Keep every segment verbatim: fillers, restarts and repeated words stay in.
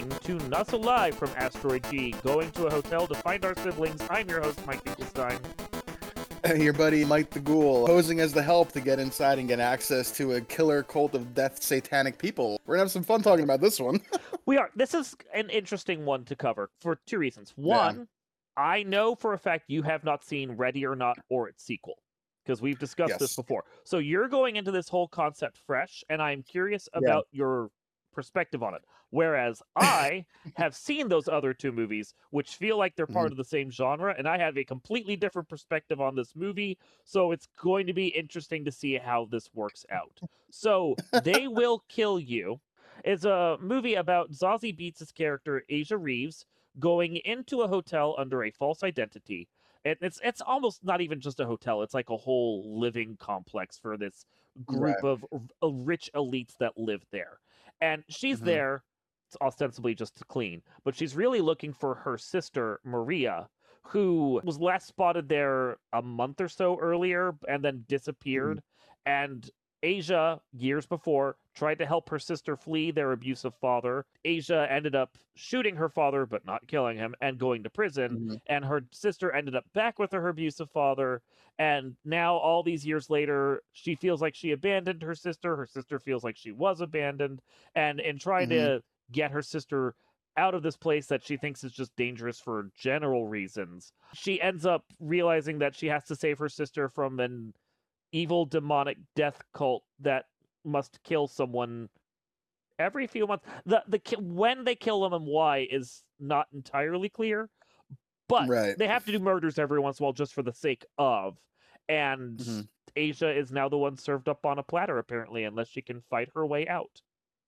listening to Nuzzle Live from Asteroid G, going to a hotel to find our siblings. I'm your host, Mike Finkelstein. Your buddy Mike the Ghoul, posing as the help to get inside and get access to a killer cult of death satanic people. We're gonna have some fun talking about this one. We are. This is an interesting one to cover for two reasons. One, yeah. I know for a fact you have not seen Ready or Not or its sequel, because we've discussed yes. this before. So you're going into this whole concept fresh, and I'm curious about yeah. your perspective on it. Whereas I have seen those other two movies, which feel like they're part mm-hmm. of the same genre, and I have a completely different perspective on this movie, so it's going to be interesting to see how this works out. So, They Will Kill You is a movie about Zazie Beetz' character, Asia Reeves, going into a hotel under a false identity. And it's it's almost not even just a hotel. It's like a whole living complex for this group right. of uh, rich elites that live there. And she's mm-hmm. there ostensibly just to clean, but she's really looking for her sister, Maria, who was last spotted there a month or so earlier and then disappeared. Mm-hmm. And Asia, years before, tried to help her sister flee their abusive father. Asia ended up shooting her father, but not killing him, and going to prison. Mm-hmm. And her sister ended up back with her abusive father. And now, all these years later, she feels like she abandoned her sister. Her sister feels like she was abandoned. And in trying mm-hmm. to get her sister out of this place that she thinks is just dangerous for general reasons, she ends up realizing that she has to save her sister from an evil demonic death cult that must kill someone every few months. The the when they kill them and why is not entirely clear, but right. they have to do murders every once in a while just for the sake of. And mm-hmm. Asia is now the one served up on a platter, apparently, unless she can fight her way out.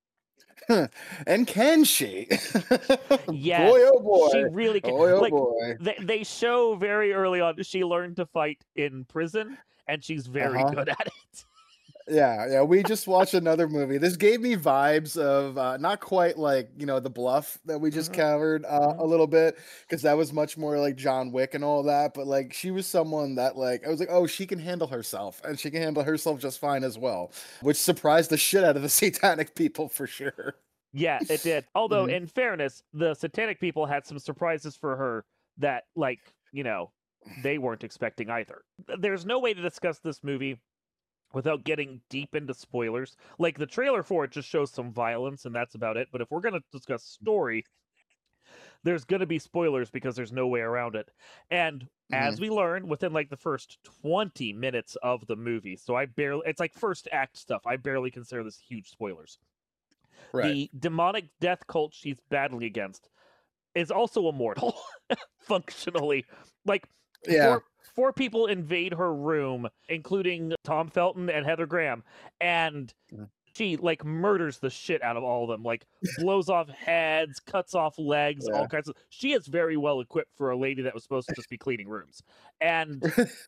And can she? Yes, boy, oh boy, she really can. Boy, oh like, boy. They they show very early on she learned to fight in prison, and she's very uh-huh. good at it. Yeah, yeah. We just watched another movie. This gave me vibes of uh, not quite like, you know, The Bluff that we just mm-hmm. covered uh, mm-hmm. a little bit, because that was much more like John Wick and all that. But like, she was someone that like, I was like, oh, she can handle herself, and she can handle herself just fine as well, which surprised the shit out of the satanic people for sure. Yeah, it did. Although, mm-hmm. in fairness, the satanic people had some surprises for her that, like, you know, they weren't expecting either. There's no way to discuss this movie without getting deep into spoilers. Like, the trailer for it just shows some violence, and that's about it. But if we're going to discuss story, there's going to be spoilers because there's no way around it. And mm-hmm. as we learn within, like, the first twenty minutes of the movie, so I barely, it's like first act stuff. I barely consider this huge spoilers. Right. The demonic death cult she's battling against is also immortal, functionally. Like, yeah. four, four people invade her room, including Tom Felton and Heather Graham, and she, like, murders the shit out of all of them. Like, blows off heads, cuts off legs, yeah. all kinds of... She is very well equipped for a lady that was supposed to just be cleaning rooms. And...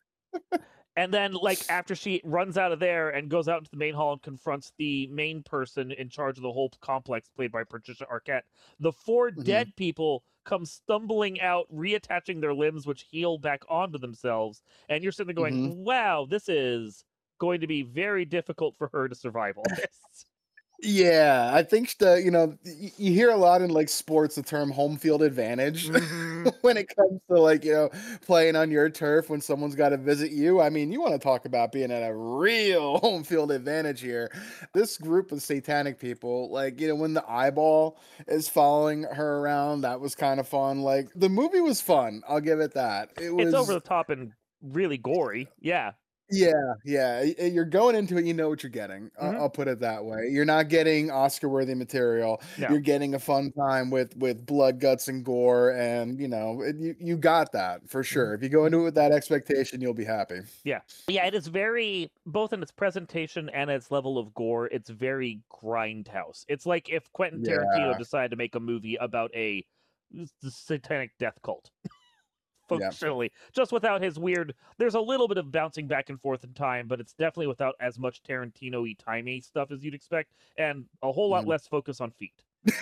And then, like, after she runs out of there and goes out into the main hall and confronts the main person in charge of the whole complex, played by Patricia Arquette, the four mm-hmm. dead people come stumbling out, reattaching their limbs, which heal back onto themselves. And you're sitting there going, mm-hmm. wow, this is going to be very difficult for her to survive all this. Yeah, I think the you know you hear a lot in like sports the term home field advantage mm-hmm. when it comes to like you know playing on your turf when someone's got to visit you. I mean, you want to talk about being at a real home field advantage here. This group of satanic people, like you know, when the eyeball is following her around, that was kind of fun. Like the movie was fun. I'll give it that. It was it's over the top and really gory. Yeah. Yeah, yeah. You're going into it, you know what you're getting. Mm-hmm. I'll put it that way. You're not getting Oscar-worthy material. No. You're getting a fun time with with blood, guts, and gore, and you know, it, you you got that for sure. If you go into it with that expectation, you'll be happy. Yeah, yeah. It is very both in its presentation and its level of gore. It's very grindhouse. It's like if Quentin Tarantino yeah. decided to make a movie about a satanic death cult. Functionally, yeah. just without his weird. There's a little bit of bouncing back and forth in time, but it's definitely without as much Tarantino-y timey stuff as you'd expect, and a whole lot mm. less focus on feet.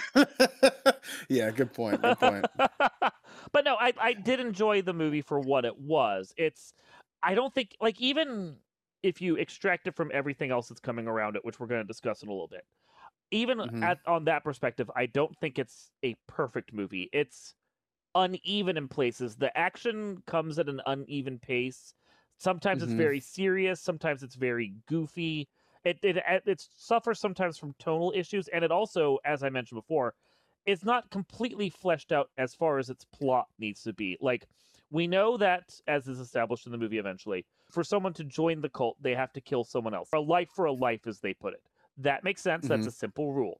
Yeah, good point. Good point. But no, I I did enjoy the movie for what it was. It's I don't think like even if you extract it from everything else that's coming around it, which we're going to discuss in a little bit, even Mhm. at on that perspective, I don't think it's a perfect movie. It's uneven in places. The action comes at an uneven pace. Sometimes it's Mhm. very serious, sometimes it's very goofy. It it it it suffers sometimes from tonal issues, and it also, as I mentioned before, is not completely fleshed out as far as its plot needs to be. Like, we know that, as is established in the movie eventually, for someone to join the cult, they have to kill someone else. A life for a life, as they put it. That makes sense. That's Mhm. a simple rule.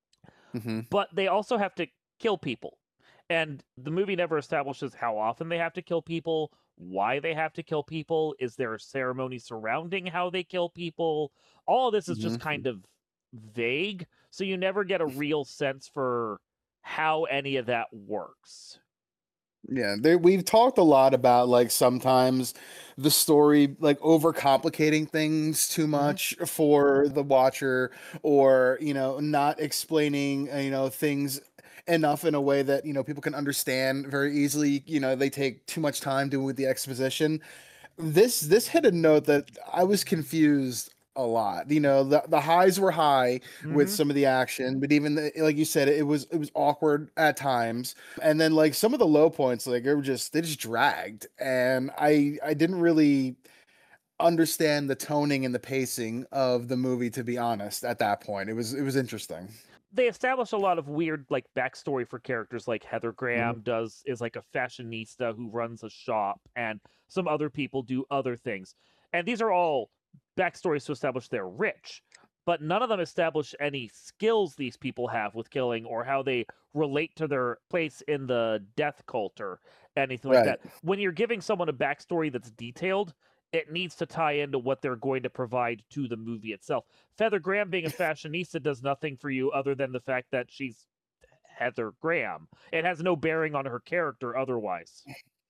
Mhm. But they also have to kill people. And the movie never establishes how often they have to kill people, why they have to kill people, is there a ceremony surrounding how they kill people? All of this is just Mhm. kind of vague, so you never get a real sense for how any of that works. Yeah, there we've talked a lot about like sometimes the story like overcomplicating things too Mhm. much for the watcher, or you know not explaining uh, you know things enough in a way that you know people can understand very easily. You know they take too much time doing with the exposition. This this hit a note that I was confused a lot. You know, the the highs were high with Mhm. some of the action, but even the, like you said, it was it was awkward at times. And then like some of the low points, like they were just they just dragged, and I I didn't really understand the toning and the pacing of the movie, to be honest. At that point, it was it was interesting. They establish a lot of weird like backstory for characters like Heather Mhm. Graham does is like a fashionista who runs a shop, and some other people do other things. And these are all backstories to establish they're rich, but none of them establish any skills these people have with killing or how they relate to their place in the death cult or anything like Right. that. When you're giving someone a backstory that's detailed, it needs to tie into what they're going to provide to the movie itself. Feather Graham being a fashionista does nothing for you other than the fact that she's Heather Graham. It has no bearing on her character otherwise.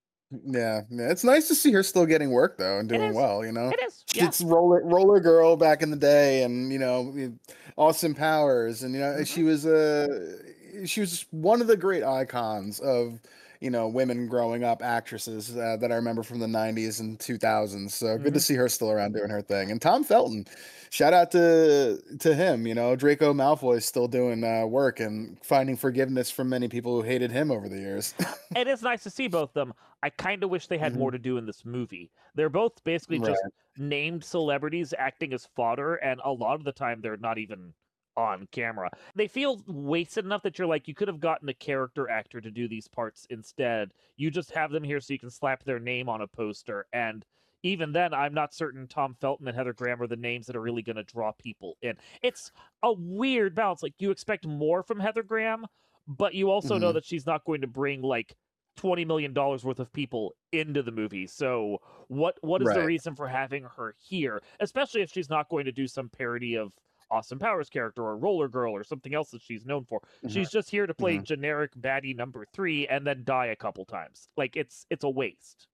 Yeah, yeah, it's nice to see her still getting work though and It doing is. well, you know. It is. Yeah. It's roller roller girl back in the day, and you know, Austin Powers, and you know, she Hmm. was uh, she was one of the great icons of you know women growing up actresses uh, that I remember from the nineties and two thousands. So good to Hmm. see her still around doing her thing. And Tom Felton, shout out to to him. You know, Draco Malfoy is still doing uh, work and finding forgiveness from many people who hated him over the years. It is nice to see both of them. I kind of wish they had Mhm. more to do in this movie. They're both basically just Right. named celebrities acting as fodder, and a lot of the time they're not even on camera. They feel wasted enough that you're like, you could have gotten a character actor to do these parts instead. You just have them here so you can slap their name on a poster. And even then, I'm not certain Tom Felton and Heather Graham are the names that are really going to draw people in. It's a weird balance. Like, you expect more from Heather Graham, but you also know Mhm. that she's not going to bring like twenty million dollars worth of people into the movie. So what what is the Right. reason for having her here? Especially if she's not going to do some parody of Austin Powers character or Roller Girl or something else that she's known for. Mhm. She's just here to play Mhm. generic baddie number three and then die a couple times. Like, it's it's a waste.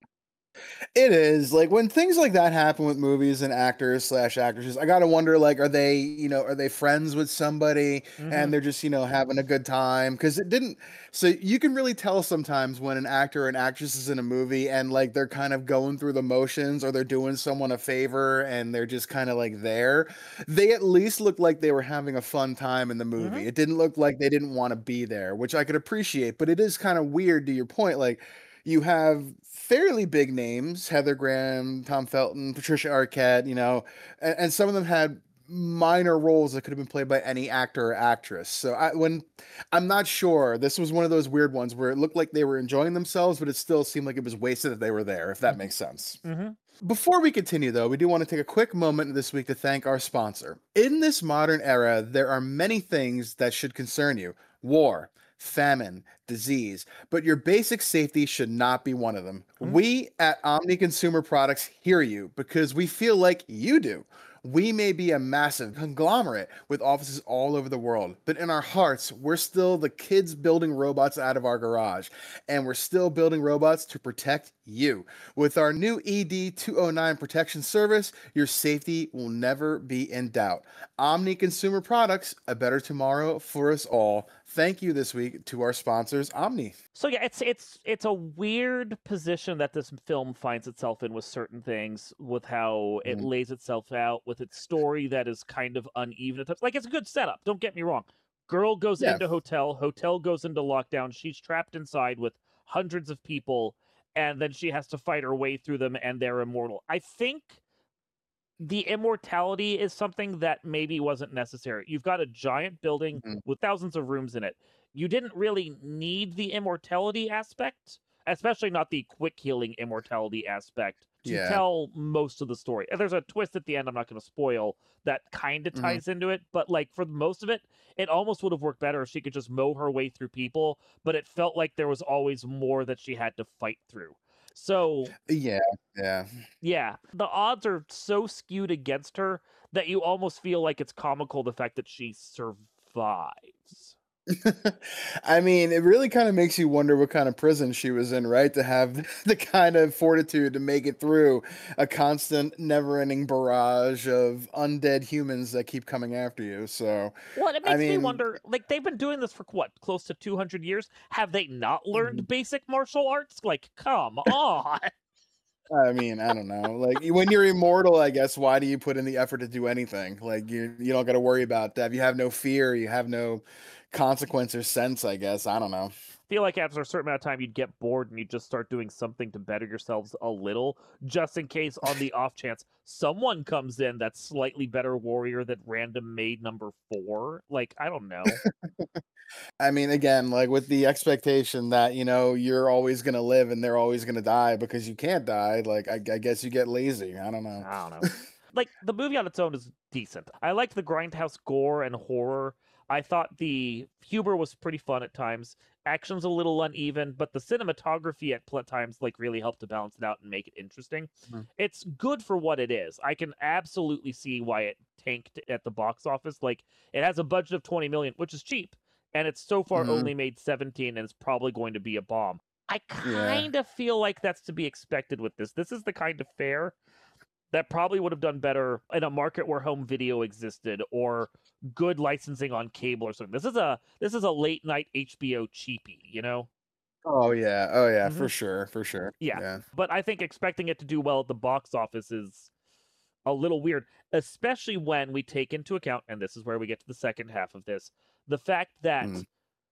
It is like when things like that happen with movies and actors slash actresses. I gotta wonder, like, are they, you know, are they friends with somebody Hmm. and they're just, you know, having a good time? Because it didn't. So you can really tell sometimes when an actor or an actress is in a movie and like they're kind of going through the motions, or they're doing someone a favor and they're just kind of like there. They at least look like they were having a fun time in the Hmm. movie. It didn't look like they didn't want to be there, which I could appreciate. But it is kind of weird, to your point, like you have fairly big names: Heather Graham, Tom Felton, Patricia Arquette, you know, and, and some of them had minor roles that could have been played by any actor or actress. So I when I'm not sure, this was one of those weird ones where it looked like they were enjoying themselves, but it still seemed like it was wasted that they were there, if that makes sense. Hmm. Before we continue, though, we do want to take a quick moment this week to thank our sponsor. In this modern era, there are many things that should concern you: war, famine, disease, but your basic safety should not be one of them. Hmm. We at Omni Consumer Products hear you because we feel like you do. We may be a massive conglomerate with offices all over the world, but in our hearts, we're still the kids building robots out of our garage, and we're still building robots to protect you. With our new E D two oh nine protection service, your safety will never be in doubt. Omni Consumer Products, a better tomorrow for us all. Thank you this week to our sponsors, Omni. So yeah, it's it's it's a weird position that this film finds itself in with certain things, with how it Mhm. lays itself out, with its story that is kind of uneven at times. Like, it's a good setup, don't get me wrong. Girl goes Yeah. into hotel, hotel goes into lockdown, she's trapped inside with hundreds of people, and then she has to fight her way through them, and they're immortal. I think the immortality is something that maybe wasn't necessary. You've got a giant building Mhm. with thousands of rooms in it. You didn't really need the immortality aspect, especially not the quick healing immortality aspect, to Yeah. tell most of the story. And there's a twist at the end I'm not going to spoil that kind of Mhm. ties into it, but like for most of it, it almost would have worked better if she could just mow her way through people, but it felt like there was always more that she had to fight through. So Yeah. Yeah. yeah, the odds are so skewed against her that you almost feel like it's comical the fact that she survives. I mean, it really kind of makes you wonder what kind of prison she was in, right? To have the kind of fortitude to make it through a constant, never-ending barrage of undead humans that keep coming after you. So, Well, it I makes me mean, wonder, like, they've been doing this for what, close to two hundred years? Have they not mhm. learned basic martial arts? Like, come on. I mean, I don't know. Like when you're immortal, I guess, why do you put in the effort to do anything? Like you you don't got to worry about that. You have no fear, you have no consequence or sense, I guess. I don't know. Feel like after a certain amount of time you'd get bored and you'd just start doing something to better yourselves a little, just in case on the off chance someone comes in that's slightly better warrior that random made number four. Like, I don't know. I mean, again, like with the expectation that, you know, you're always going to live and they're always going to die because you can't die, like I, I guess you get lazy. I don't know. I don't know. Like, the movie on its own is decent. I liked the grindhouse gore and horror. I thought the humor was pretty fun at times. Action's a little uneven, but the cinematography at pl- times like really helped to balance it out and make it interesting. Mhm. It's good for what it is. I can absolutely see why it tanked at the box office. Like, it has a budget of twenty million, which is cheap, and it's so far Mhm. only made seventeen, and it's probably going to be a bomb. I Yeah. kind of feel like that's to be expected with this. This is the kind of fare that probably would have done better in a market where home video existed or good licensing on cable or something. This is a this is a late night H B O cheapie, you know? Oh yeah. Oh yeah, hmm for sure, for sure. Yeah. Yeah. But I think expecting it to do well at the box office is a little weird, especially when we take into account, and this is where we get to the second half of this, the fact that Mm.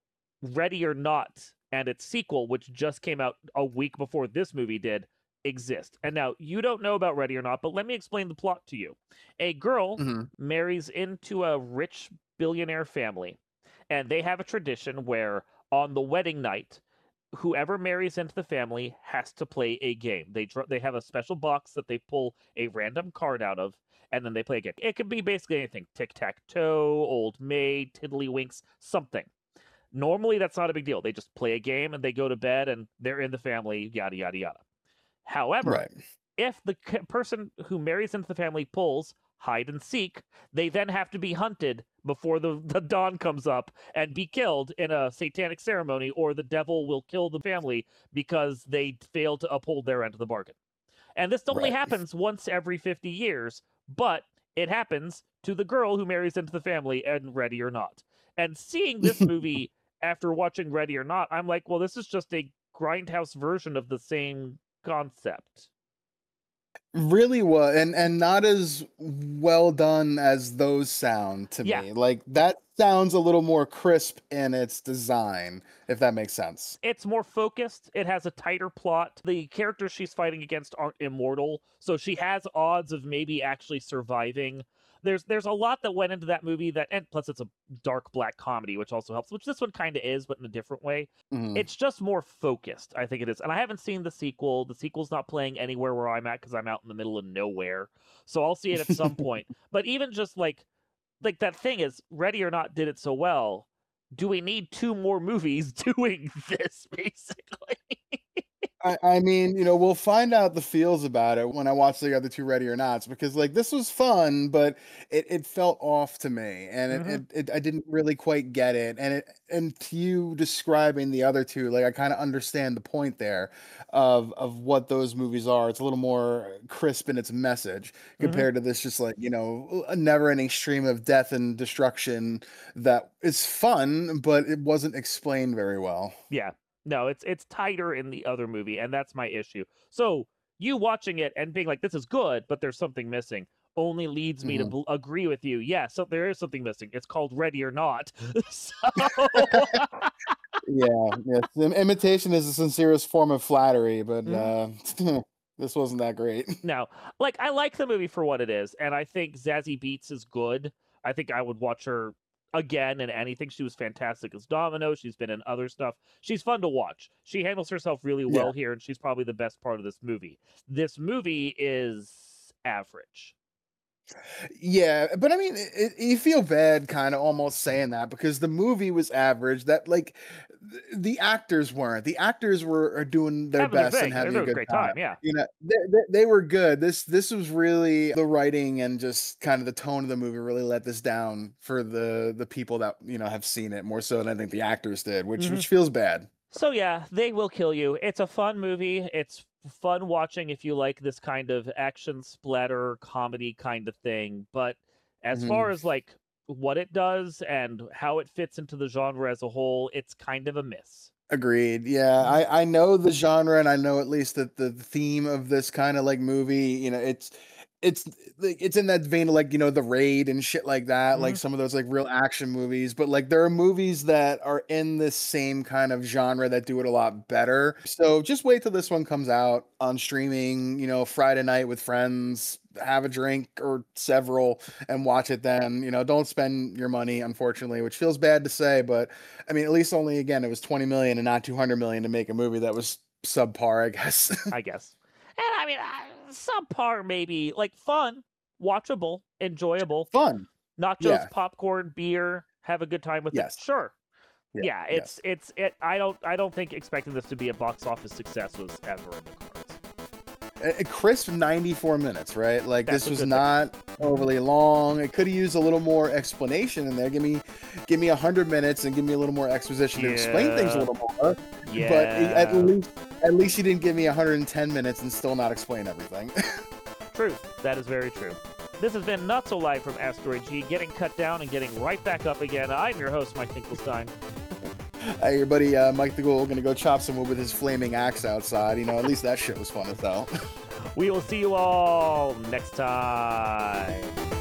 Ready or Not and its sequel, which just came out a week before this movie did, exist. And now you don't know about Ready or Not, but let me explain the plot to you. A girl Mhm. marries into a rich billionaire family, and they have a tradition where on the wedding night, whoever marries into the family has to play a game. They dr- they have a special box that they pull a random card out of, and then they play a game. It could be basically anything: tic tac toe, old maid, tiddlywinks, something. Normally, that's not a big deal. They just play a game and they go to bed and they're in the family, yada, yada, yada. However, Right. if the c- person who marries into the family pulls hide and seek, they then have to be hunted before the, the dawn comes up and be killed in a satanic ceremony, or the devil will kill the family because they failed to uphold their end of the bargain. And this only Right. happens once every fifty years, but it happens to the girl who marries into the family and Ready or Not. And seeing this movie after watching Ready or Not, I'm like, well, this is just a grindhouse version of the same concept. Really was, and and not as well done as those sound to Yeah, me. Like that sounds a little more crisp in its design, if that makes sense. it's more focused. It has a tighter plot. The characters she's fighting against aren't immortal, so she has odds of maybe actually surviving. There's there's a lot that went into that movie that, and plus it's a dark black comedy, which also helps, which this one kind of is, but in a different way. Mhm. It's just more focused, I think it is. And I haven't seen the sequel. The sequel's not playing anywhere where I'm at because I'm out in the middle of nowhere. So I'll see it at some point. But even just like like that thing is, Ready or Not did it so well. Do we need two more movies doing this, basically? I, I mean, you know, we'll find out the feels about it when I watch the other two Ready or Nots, because like this was fun, but it, it felt off to me, and it, Hmm. it, it I didn't really quite get it. And it and to you describing the other two, like I kind of understand the point there of of what those movies are. It's a little more crisp in its message Hmm. compared to this just like, you know, a never-ending stream of death and destruction that is fun, but it wasn't explained very well. Yeah. No, it's it's tighter in the other movie, and that's my issue. So you watching it and being like, "This is good," but there's something missing, only leads me to Mhm. bel agree with you. Yeah, so there is something missing. It's called Ready or Not. So Yeah, yes. Im imitation is the sincerest form of flattery, but, Mhm. uh, this wasn't that great. No, like, I like the movie for what it is, and I think Zazie Beetz is good. I think I would watch her again in anything. She was fantastic as Domino. She's been in other stuff. She's fun to watch. She handles herself really Yeah. well here, and she's probably the best part of this movie. This movie is average. Yeah, but I mean, it, it, you feel bad kind of almost saying that because the movie was average. That like th- the actors weren't. The actors were are doing their Having their best and thing. They're having a doing a good great time. time. Yeah. You know, they, they, they were good. This this was really the writing and just kind of the tone of the movie really let this down for the the people that you know have seen it more so than I think the actors did, which Hmm. which feels bad. So yeah, they will kill you. It's a fun movie. It's fun watching if you like this kind of action splatter comedy kind of thing. But as far Mhm. as like what it does and how it fits into the genre as a whole, it's kind of a miss. Agreed. Yeah, Mhm. I I know the genre and I know at least that the theme of this kind of like movie, you know, it's it's like it's in that vein of like, you know, The Raid and shit like that, like Mhm. some of those like real action movies, but like there are movies that are in this same kind of genre that do it a lot better. So just wait till this one comes out on streaming, you know, Friday night with friends, have a drink or several and watch it then. You know, don't spend your money, unfortunately, which feels bad to say, but I mean, at least only again, it was twenty million and not two hundred million to make a movie that was subpar, I guess. I guess. And I mean, uh, subpar maybe like fun, watchable, enjoyable, Fun. nachos, Yeah. popcorn, beer, have a good time with it. Yes. Sure. Yeah. Yeah, it's Yes. it's it. I don't I don't think expecting this to be a box office success was ever in the cards. A, a crisp ninety-four minutes, right? Like That's this a was good thing. not Hmm. overly long. It could have used a little more explanation in there. Give me give me a hundred minutes and give me a little more exposition to explain things a Yeah, little more. But i- at yeah. least at least you didn't give me one hundred ten minutes and still not explain everything. Truth. That is very true. This has been Not So Live from Asteroid G, getting cut down and getting right back up again. I'm your host, Mike Finkelstein. Hey, your buddy uh, Mike the Ghoul gonna go chop some wood with his flaming axe outside. You know, at least that shit was fun as hell. We will see you all next time.